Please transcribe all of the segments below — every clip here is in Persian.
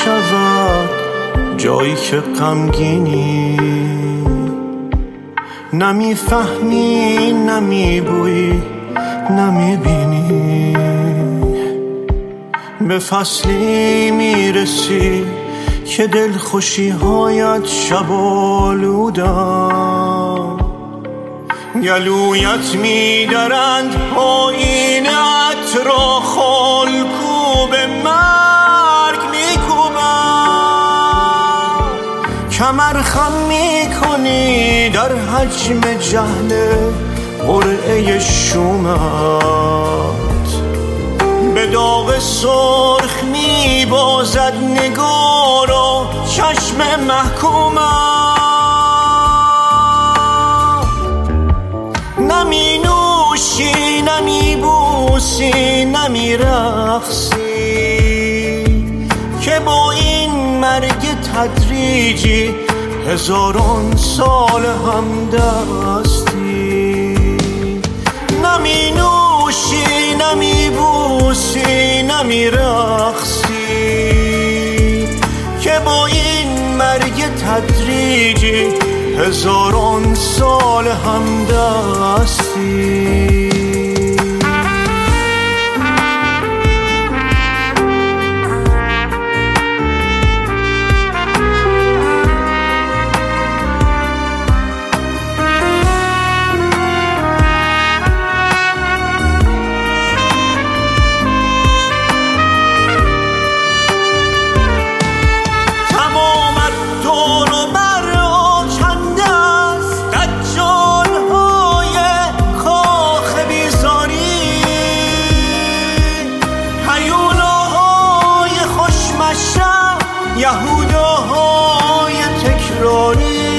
شود جایی که غمگینی، نمیفهمی نمیبویی نمیبینی، به فصلی میرسی که دلخوشی هایت شبالودن، گلویت میدرند آینت را خالکوب مرگ میکوبن، کمر خم میکنی در حجم جهل قرعه شومت، به داغ سرخ میبازد نگارا چشم محکومت، نمی نوشی نمی بوسی نمی رقصی، که با این مرگ تدریجی هزاران سال هم دستی، نمی نوشی نمی بوسی نمی رقصی، که با این مرگ تدریجی هزاران سال هم دستی. یهوداهای تکراری،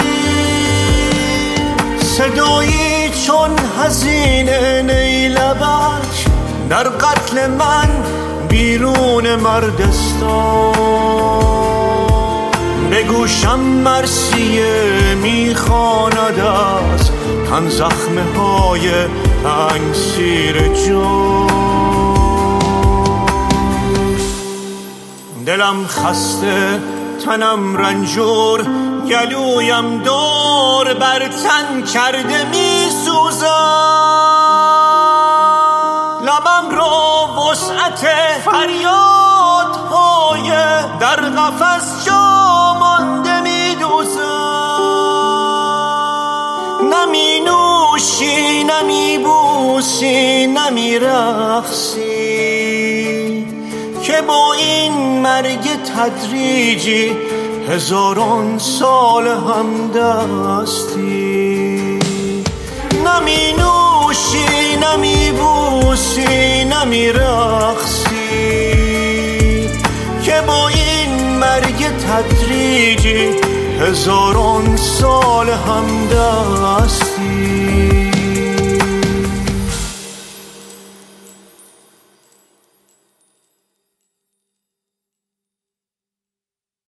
صدایی چون حزین نیلبک در قتل من بیرون مردستان، به گوشم مرثیه میخواند از تن زخمه های تنگسیر جان، دلم خسته تنم رنجور، گلویم دور بر تن کرده می سوزد، لبم را وسعت فریادهای در قفس جا مانده می دوزد، نمی نوشی نمی بوسی نمی رقصی، که با این مرگ تدریجی هزاران سال هم دستی، نمی نوشی نمی بوسی نمی رقصی، که با این مرگ تدریجی هزاران سال هم دستی.